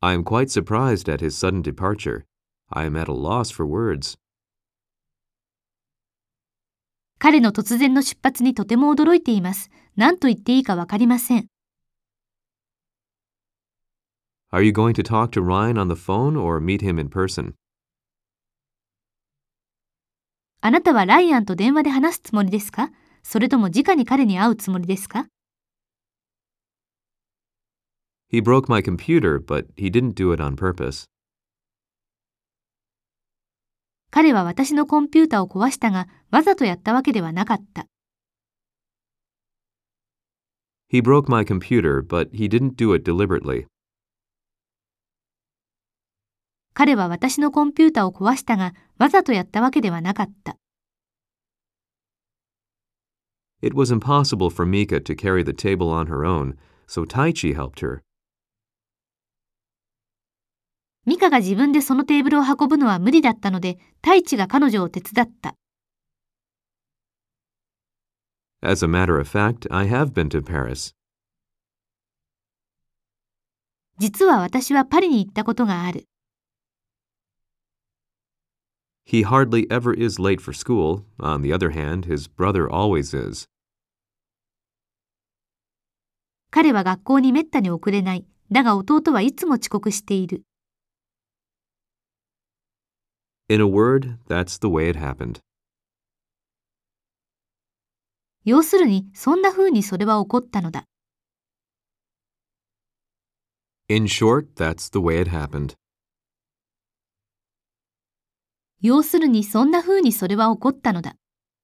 I am quite surprised at his sudden departure. I am at a loss for words. 彼の突然の出発にとても驚いています。何と言っていいかわかりません。 Are you going to talk to Ryan on the phone or meet him in person? あなたはライアンと電話で話すつもりですか？それとも直に彼に会うつもりですか？ He broke my computer, but he didn't do it on purpose. 彼は私のコンピュータを壊したが、わざとやったわけではなかった。 He broke my computer, but he didn't do it deliberately. 彼は私のコンピュータを壊したが、わざとやったわけではなかった。 It was impossible for Mika to carry the table on her own, so Taichi helped her. ミカが自分でそのテーブルを運ぶのは無理だったので、太一が彼女を手伝った。 As a matter of fact, I have been to Paris. 実は私はパリに行ったことがある。 He hardly ever is late for school. On the other hand, his brother always is. 彼は学校にめったに遅れない。だが弟はいつも遅刻している。 In a word, that's the way it happened. 要するに、そんな風にそれは起こったのだ。 In short, that's the way it happened. 要するに、そんな風にそれは起こったのだ。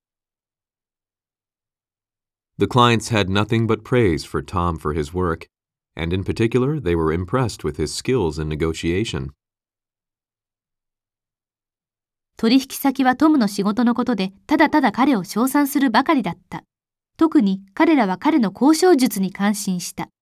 The clients had nothing but praise for Tom for his work, and in particular, they were impressed with his skills in negotiation. 取引先はトムの仕事のことで、ただただ彼を称賛するばかりだった。特に彼らは彼の交渉術に感心した。